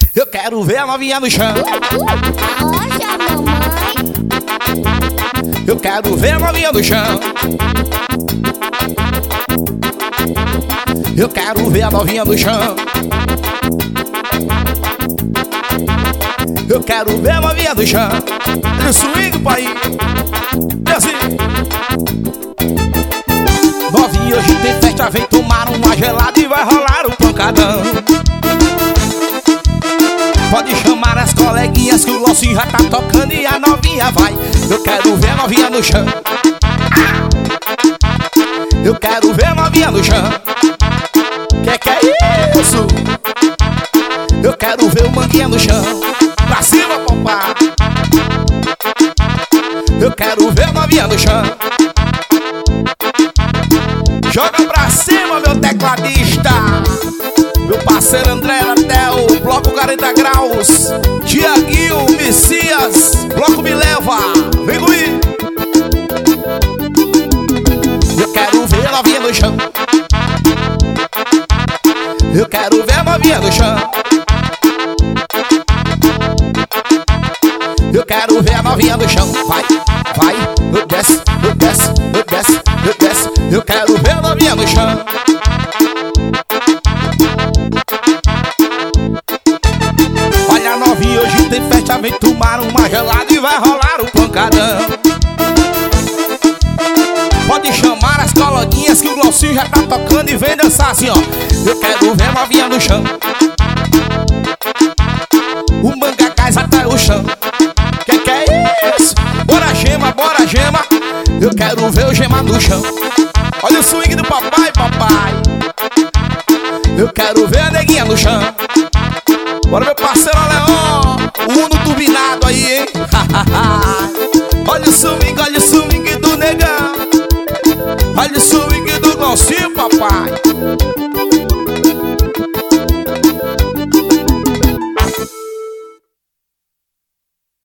Eu quero ver a novinha no chão. Poxa, mamãe. Eu quero ver a novinha no chão. Eu quero ver a novinha no chão. Eu quero ver a novinha no chão. No swing, pai. É assim. Novinha, hoje tem festa, vem tomar uma gelada e vai rolar um pancadão. Pode chamar as coleguinhas que o Lossi já tá tocando e a novinha vai. Eu quero ver a novinha no chão. Eu quero ver a novinha no chão. Que é isso? Eu quero ver o manguinha no chão. Pra cima, papai. Eu quero ver a novinha no chão. Joga pra cima, meu tecladista. Meu parceiro André até o bloco 40 graus. Tiaguinho, Messias, bloco me leva. Vem comigo. Eu quero ver a novinha no chão. Eu quero ver a novinha no chão. Eu quero ver a novinha no chão. Vai, vai, eu desce, eu desce, eu desce, eu desce. Eu quero ver a novinha no chão. Olha a novinha, hoje tem festa, vem tomar uma gelada e vai rolar um pancadão. Pode chamar as coleguinhas que o Glaucinho já tá tocando e vem dançar assim, ó. Eu quero ver a novinha no chão. O manga cai até o chão. Que é isso? Bora gema, bora gema. Eu quero ver o gema no chão. Olha o swing do papai, papai. Eu quero ver a neguinha no chão. Bora, meu parceiro Leon, o Uno turbinado aí, hein? Olha o swing do negão. Olha o swing do Glaucinho, papai.